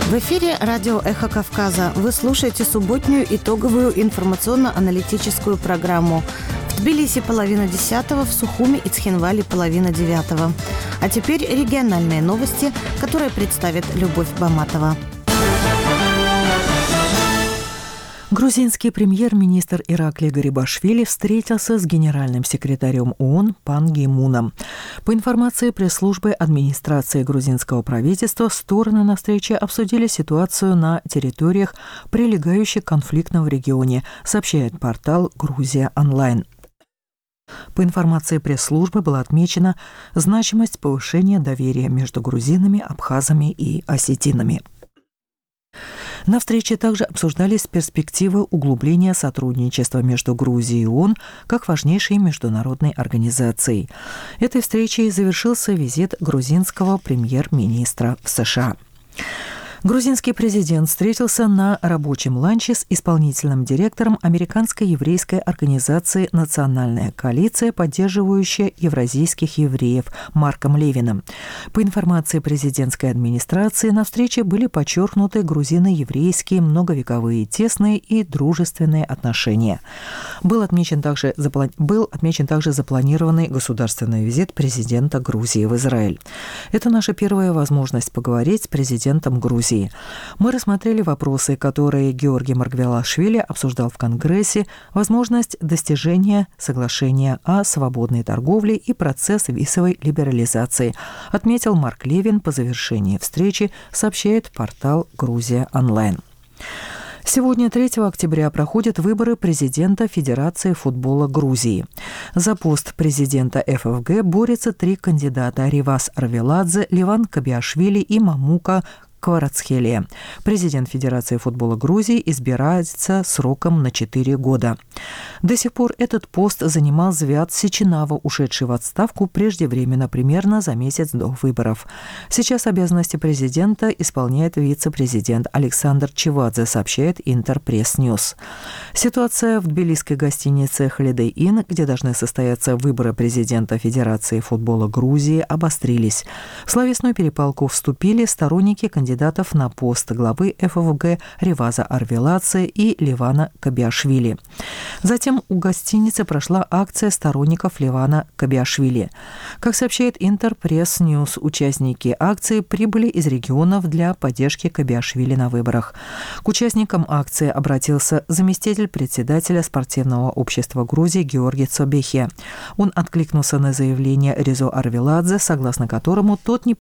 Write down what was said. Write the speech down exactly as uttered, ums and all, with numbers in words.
В эфире радио «Эхо Кавказа». Вы слушаете субботнюю итоговую информационно-аналитическую программу. В Тбилиси половина десятого, в Сухуми и Цхинвале половина девятого. А теперь региональные новости, которые представит Любовь Баматова. Грузинский премьер-министр Ираклий Гарибашвили встретился с генеральным секретарем ООН Пан Ги Муном. По информации пресс-службы администрации грузинского правительства, стороны на встрече обсудили ситуацию на территориях, прилегающих к конфликтам в регионе, сообщает портал «Грузия онлайн». По информации пресс-службы была отмечена значимость повышения доверия между грузинами, абхазами и осетинами. На встрече также обсуждались перспективы углубления сотрудничества между Грузией и ООН как важнейшей международной организацией. Этой встречей завершился визит грузинского премьер-министра в США. Грузинский президент встретился на рабочем ланче с исполнительным директором американской еврейской организации «Национальная коалиция, поддерживающая евразийских евреев» Марком Левиным. По информации президентской администрации, на встрече были подчеркнуты грузино-еврейские многовековые тесные и дружественные отношения. Был отмечен также, был отмечен также запланированный государственный визит президента Грузии в Израиль. Это наша первая возможность поговорить с президентом Грузии. Мы рассмотрели вопросы, которые Георгий Маргвелашвили обсуждал в Конгрессе, возможность достижения соглашения о свободной торговле и процесс визовой либерализации, отметил Марк Левин по завершении встречи, сообщает портал «Грузия онлайн». Сегодня, третьего октября, проходят выборы президента Федерации футбола Грузии. За пост президента эф эф гэ борются три кандидата – Ривас Арвеладзе, Леван Кабиашвили и Мамука Кварацхелия. Президент Федерации футбола Грузии избирается сроком на четыре года. До сих пор этот пост занимал Звят Сичинава, ушедший в отставку преждевременно, примерно за месяц до выборов. Сейчас обязанности президента исполняет вице-президент Александр Чевадзе, сообщает Интерпресс Ньюс. Ситуация в тбилисской гостинице Holiday Inn, где должны состояться выборы президента Федерации футбола Грузии, обострились. В словесную перепалку вступили сторонники кандидатов кандидатов на пост главы эф эф гэ Риваза Арвеладзе и Левана Кабиашвили. Затем у гостиницы прошла акция сторонников Левана Кабиашвили. Как сообщает Интерпресс Ньюс, участники акции прибыли из регионов для поддержки Кабиашвили на выборах. К участникам акции обратился заместитель председателя спортивного общества Грузии Георгий Цобехи. Он откликнулся на заявление Ризо Арвеладзе, согласно которому тот не